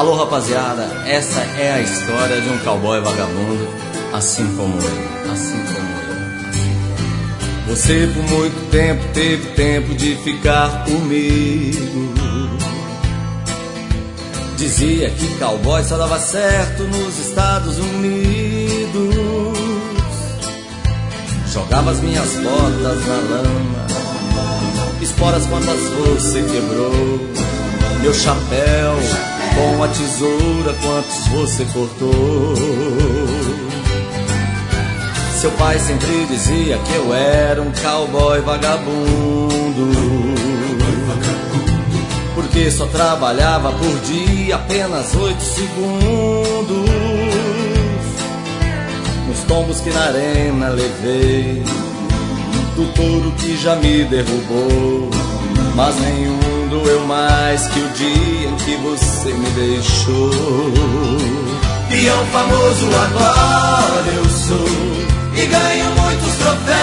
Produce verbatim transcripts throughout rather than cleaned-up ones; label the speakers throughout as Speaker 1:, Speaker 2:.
Speaker 1: Alô rapaziada, essa é a história de um cowboy vagabundo, assim como eu, assim como eu. Você por muito tempo teve tempo de ficar comigo. Dizia que cowboy só dava certo nos Estados Unidos. Jogava as minhas botas na lama, esporas quantas você quebrou. Meu chapéu com a tesoura quantos você cortou. Seu pai sempre dizia que eu era um cowboy vagabundo, porque só trabalhava por dia apenas oito segundos. Nos tombos que na arena levei, do touro que já me derrubou, mas nenhum doeu mais que o dia em que você me deixou. Peão famoso agora eu sou e ganho muitos troféus,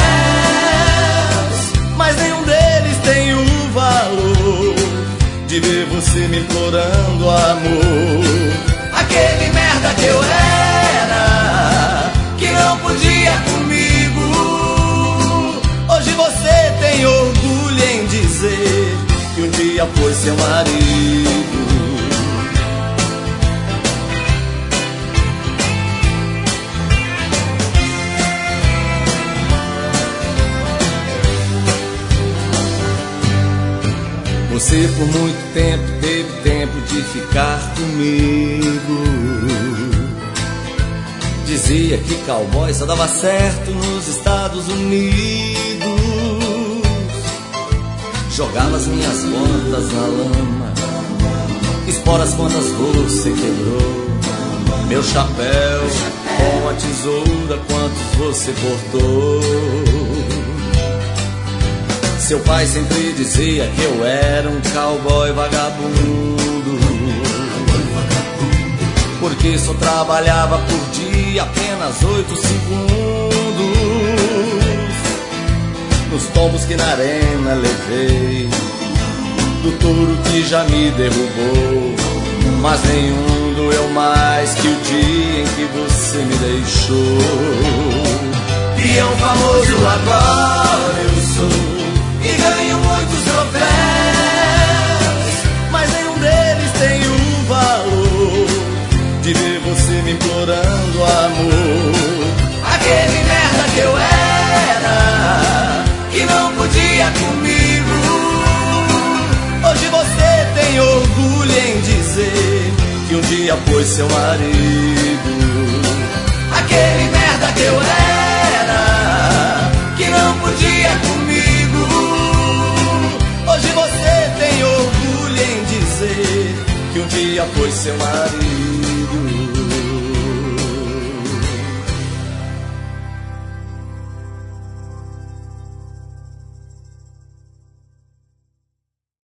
Speaker 1: mas nenhum deles tem o valor de ver você me implorando amor. Aquele merda que eu era, que não podia comigo, hoje você tem orgulho em dizer que um dia foi seu marido. Você por muito tempo teve tempo de ficar comigo. Dizia que cowboy só dava certo nos Estados Unidos. Jogava as minhas botas na lama, esporas quantas você quebrou. Meu chapéu com a tesoura quantos você cortou. Seu pai sempre dizia que eu era um cowboy vagabundo, porque só trabalhava por dia apenas oito segundos. Nos tombos que na arena levei, do touro que já me derrubou, mas nenhum doeu mais que o dia em que você me deixou. Peão famoso agora eu sou e ganho muitos troféus, mas nenhum deles tem o valor de ver você me implorando amor. Aquele merda que eu era, que não podia comigo, hoje você tem orgulho em dizer que um dia foi seu marido. Aquele merda que eu era, que não podia comigo, hoje você tem orgulho em dizer que um dia foi seu marido.